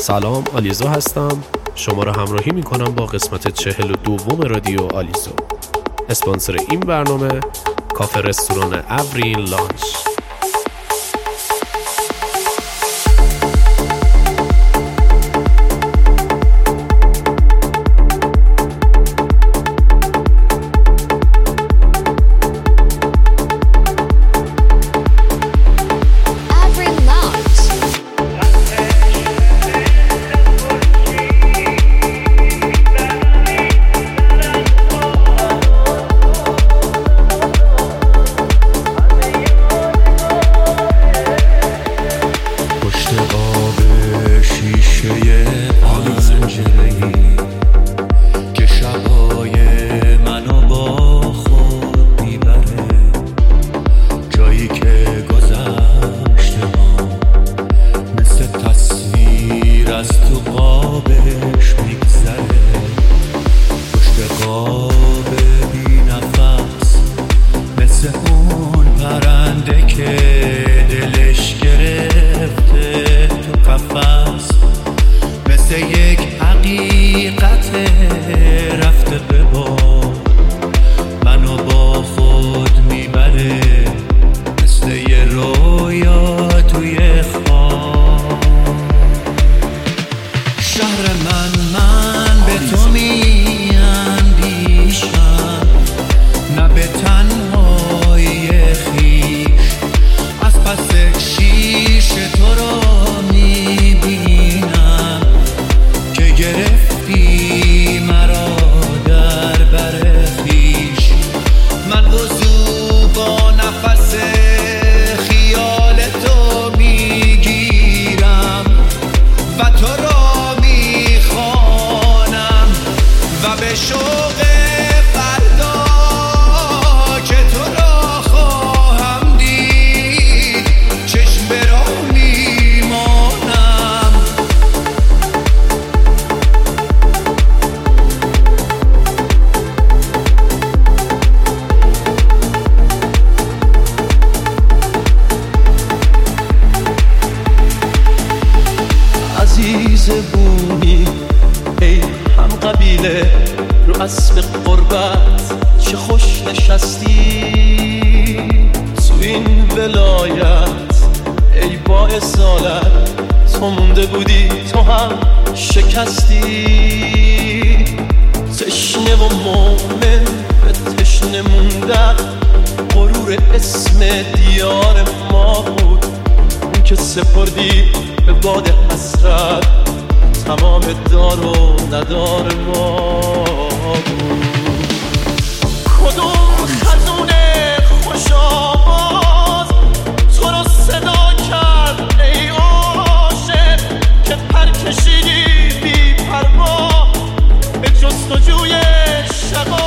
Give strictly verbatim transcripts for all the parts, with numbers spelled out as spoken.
سلام، آلیزو هستم. شما را همراهی می کنم با قسمت چهل و دوم رادیو آلیزو. اسپانسر این برنامه کافه رستوران افرین لانچ. بونی ای هم قبیله رو اسب قربت چه خوش نشستی تو این ولایت ای با اصالت تو مونده بودی تو هم شکستی تشنه و مومن به تشنه موندن غرور اسم دیار ما بود اون که سپردی به باد حسرت تمام دار و ندار ما بود کدوم خزونه خوش آواز تو رو صدا کرد ای عاشق که پر کشیدی بی پروا به جستجوی شقایق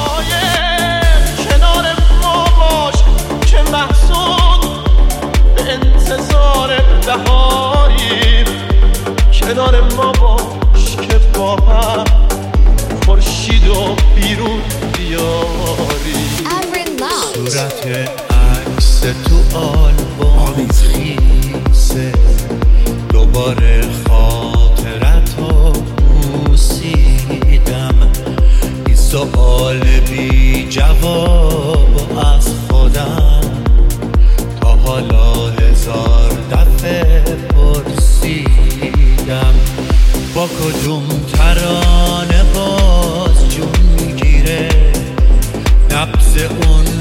کنار ما باش که محسود به انتظار بهاریم کنار ما باش که با هم خورشید و بیرون بیاری صورت عکس تو آلبوم خیسه دوباره خاطرتو بوسیدم این سؤال بی جواب از خودم تا حالا هزار دفعه پرسیدم با کدوم ترانه باز جون میگیره نبض اون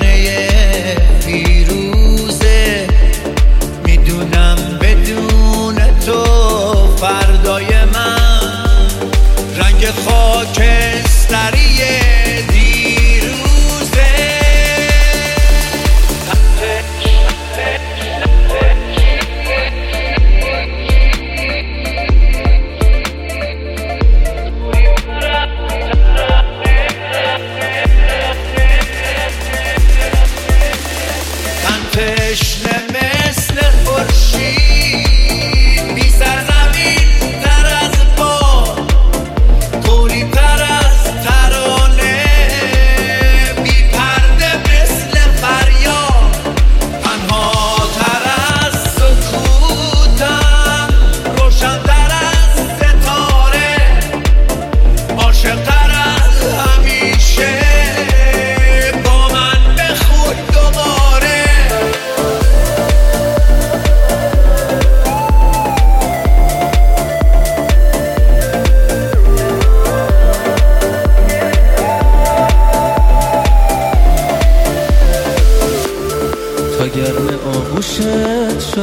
حنجره فیروزه میدونم بدون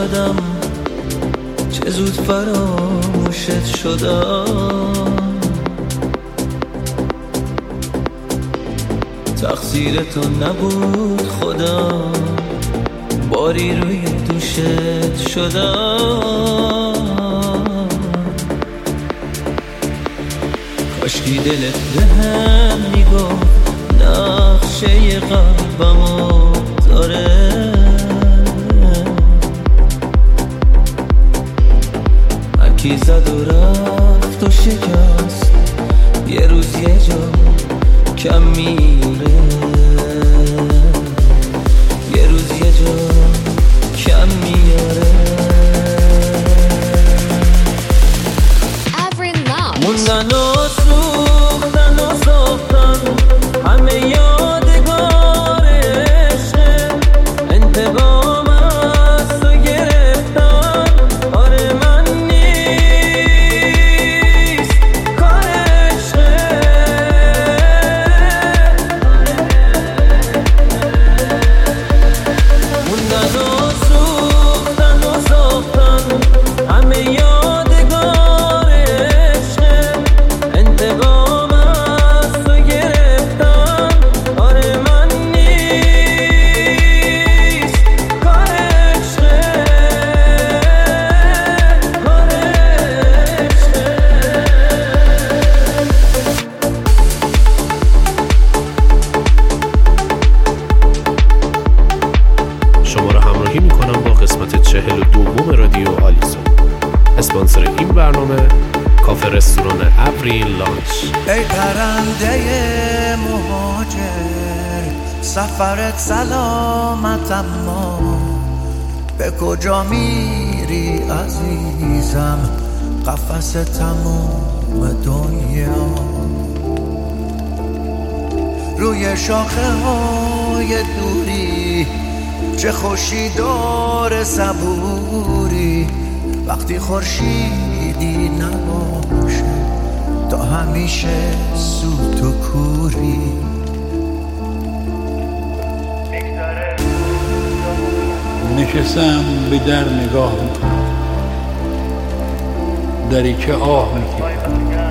شدم، چه زود فراموشت شدم. تقصیر تو نبود خودم، باری روی دوشت شدم. کاشکی دلت بهم میگفت نقشه قلبمو داره. هرکی زد و رفت و شکست، یه روز یه جا کم میره. یه روز یه جا کم میاره. موندن و سوختن و ساختن همه یادگار عشق. انتقام از تو گرفتن آره من نیست کار عشق. موندن و سوختن و ساختن همه یادگار عشق. انتقام از تو گرفتن آره من نیست کار عشق. کار عشق. شما را همراهی میکنم با قسمت چهل و دوم رادیو آلیزو. اسپانسر این برنامه کافه رستوران ابری لانچ. ای پرنده مهاجر، سفرت سلامت اما به کجا میری عزیزم؟ قفس تموم دنیا روی شاخه های دوری، چه خوشی داره صبوری وقتی خورشیدی نباشه تا همیشه سوت و کوری. نشستم به در نگاه میکنم، دری که آه میکشد.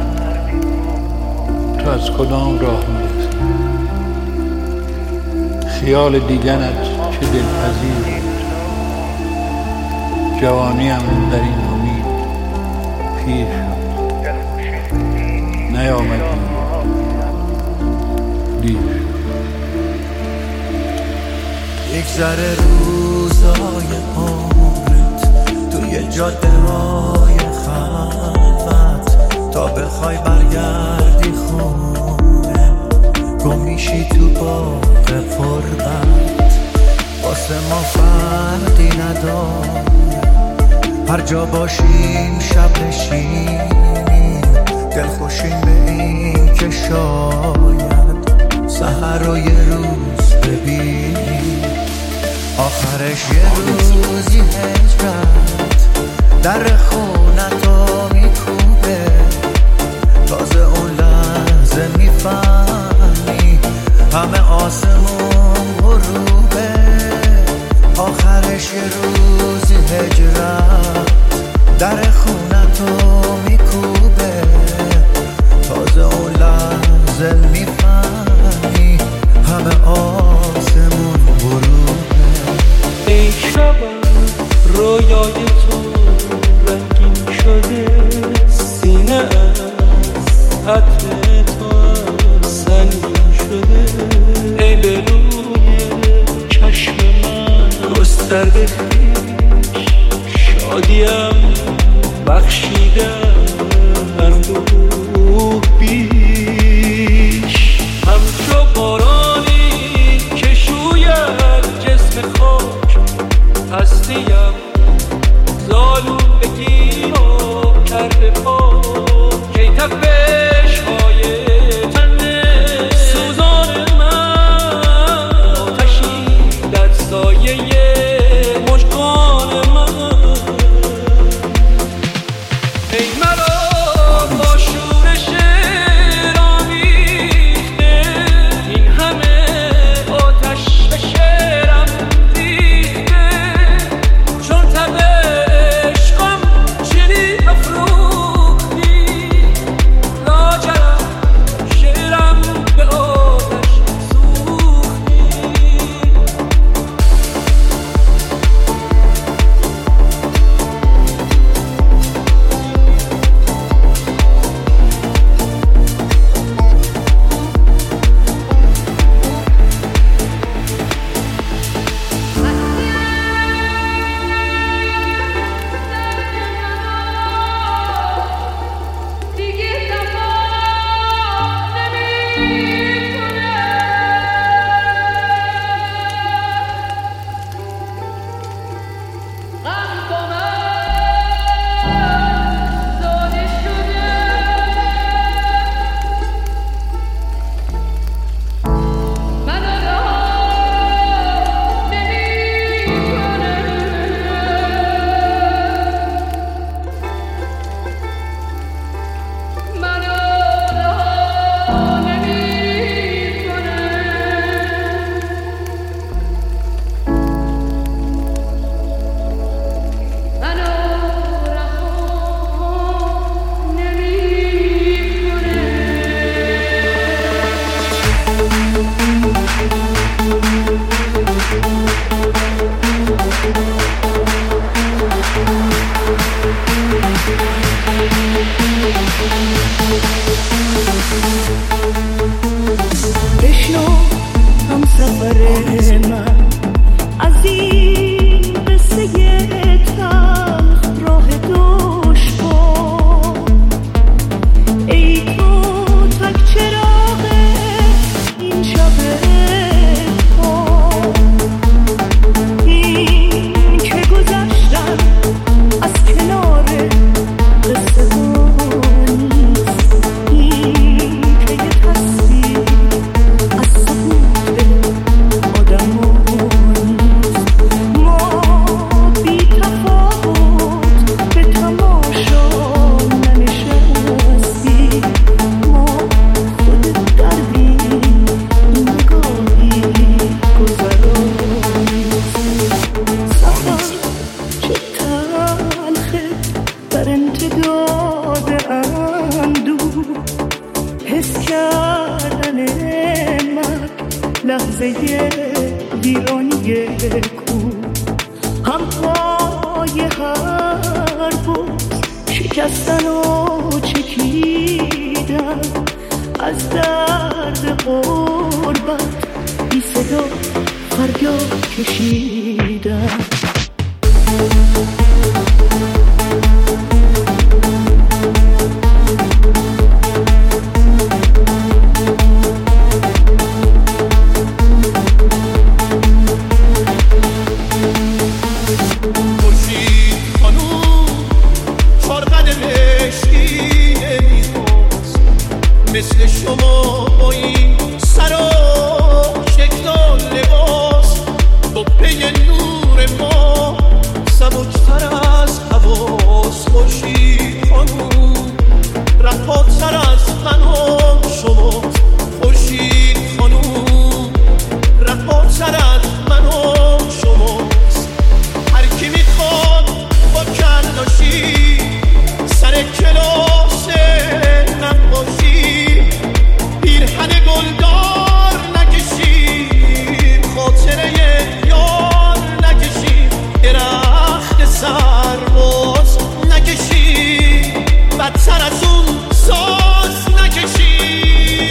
تو از کدام راه میرسی؟ خیال دیدنت چه دلپذیر بود. جوانیم در این امید پیر شد، نیامدی دیر شد. یک ذره روزای عمرت توی جاده های خلوت، تا بخوای برگردی خونه گم میشی تو باغ فرقت. واسه ما فرقی نداره هر جا باشیم شب نشینیم، دلخوشیم به این که شاید سحر رو یه روز ببینیم. آخرش یه روزی هجرت در خونتو میکوبه، تازه اون لحظه میفهمی همه آسمون غروبه. آخرش یه روزی هجرت در خونتو میکوبه، تازه اون لحظه میفهمی همه آسمون غروبه. ای شبم رویای تو رنگین شده، سینه از عطر تو سنگین شده. ای بلوی چشم من گسترده پیش، شادیم بخشیدم اندوه بیش. همچو بارانی که شوید جسم خاک، هستیم زالودگی رو کرده پاک. کی تپش های تنه سوزان من، آتشی در سایه مژگان من. ای مرا با شورش رامیخته، این همه آتش به شعرم ریخته. چون تبه لحظه ویرانی کو همپای هر بود شکستن و چکیدن از درد غربت بی صدا فریاد کشیدن. مثل شما با این سر و شکل و لباس تو پی نور ما سبکتر از حواس خورشید خانوم رهاتر از من و شما خورشید خانوم رهاتر از من و شماست. هر کی میخواد با کلاشی سر کلاس نقاشی پیرهن گلدار نکشیم خاطره یار نکشیم درخت سرباز نکشیم بدتر از اون ساز نکشیم.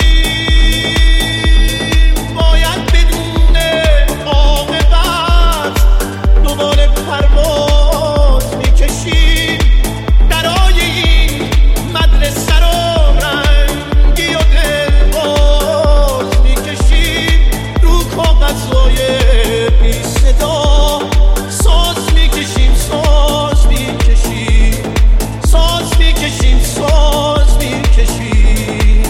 باید بدون عاقبت دوباره پرواز میکشیم درای این مدرسه رو رنگی و دلباز میکشیم رو کاغذهای بی صدا ساز میکشیم ساز میکشیم ساز میکشیم ساز میکشیم.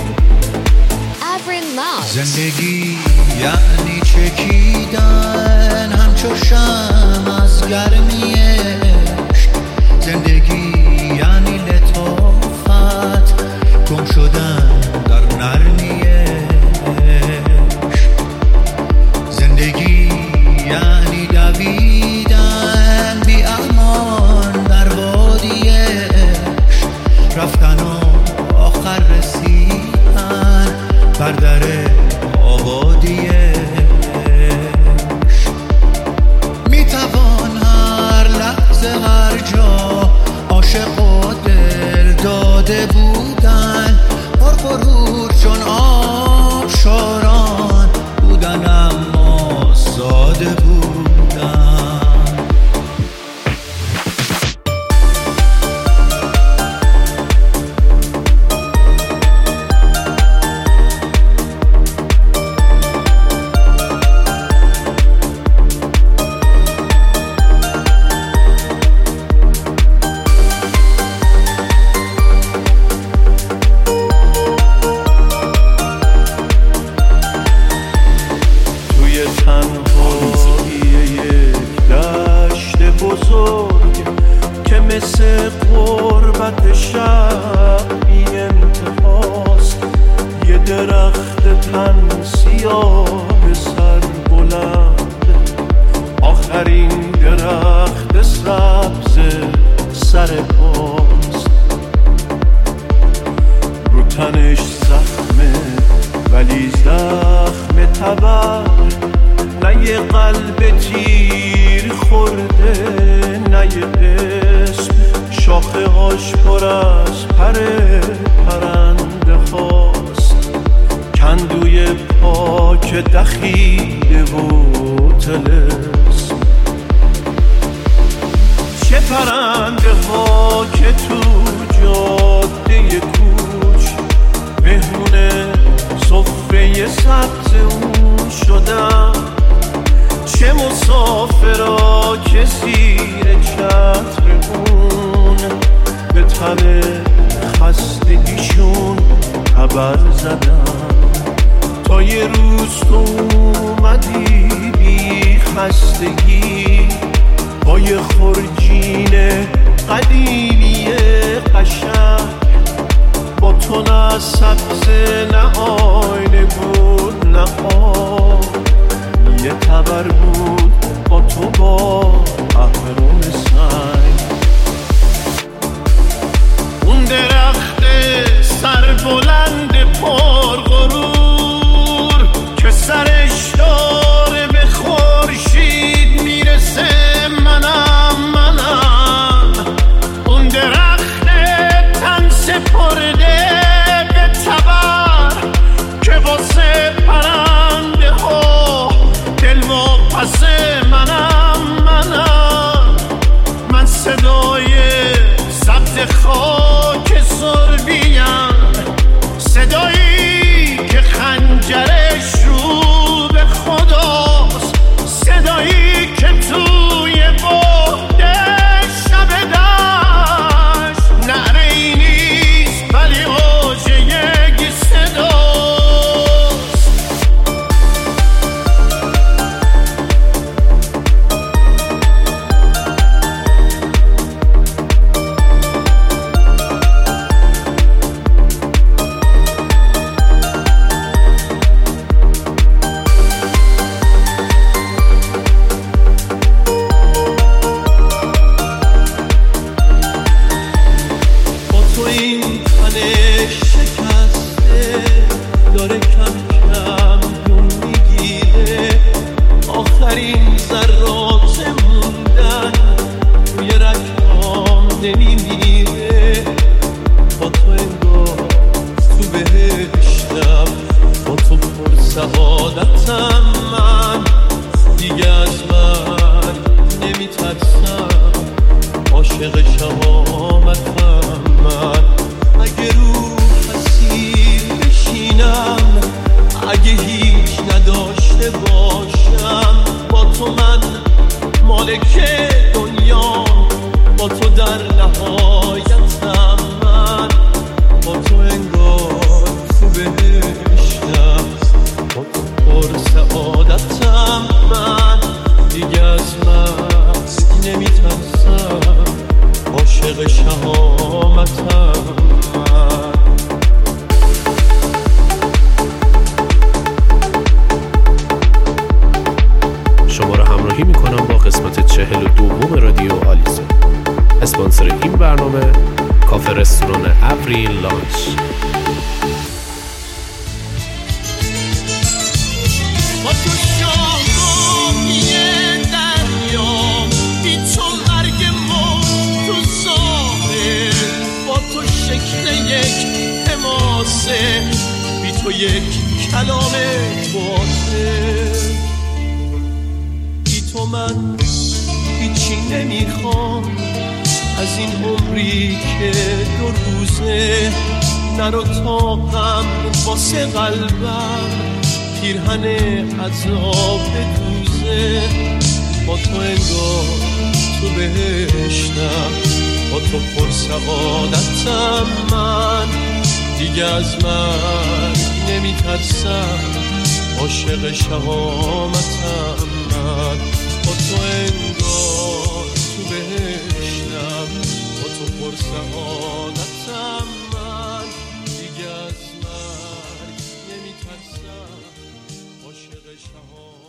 زندگی یعنی چکیدن همچو شمع از گرمی عشق. زندگی یعنی لطافت گم شدن در نرمی عشق. زندگی یعنی دویدن بی امان در وادی عشق. رفتن و آخر رسیدن بر در آبادی عشق. میتوان هر لحظه هر جا عاشق و دل داده بودن پرغرور چون آب شاران بودن اما ساده بودن. مثل غربت شب بی انتهاست. یه درخت تن سیاه سر بلند آخرین درخت سبز سر پاست. رو تنش زخمه ولی زخم تبر نه یه قلب تیر خورده نه یه اسم. شاخه هاش پر از پر پرنده خواست کندوی پاک دخیله و طلسم. چه پرنده ها که تو جاده کوچ مهمون صفه سبز اون شدن. چه مسافرها که زیر چتر اون به تن خستگیشون خبر زدن. تا یه روز تو اومدی بی خستگی با یه خورجین قدیمی قشنگ. با تو نه سبز نه آینه بود نه آب یه تبر بود با تو با اهرم سنگ. اون درخت سر بلند پر غرور که سرش خاک سربیم، صدایی که خنجرش رو به خداست، صدایی که توی بحده شب دشت نعره ای نیست ولی اوج یک صداست. اسپانسر این برنامه کافه رستوران ابری لانچ. با تو شاهنامه دریا، بی تو مرگ موت تو ظاهر، با تو شکل یک حماسه، بی تو یک کلام باطل. بی تو من هیچی نمیخوام از این عمری که دو روزه، نرو تا غم واسه قلبم پیرهن عذاب بدوزه. با تو انگار تو بهشتم، با تو پر سعادتم، من دیگه از من نمیترسم، عاشق شهامتم من. با تو انگار تو بهشتم، با تو پر سعادتم، من دیگه از من نمیترسم، عاشق شهامتم.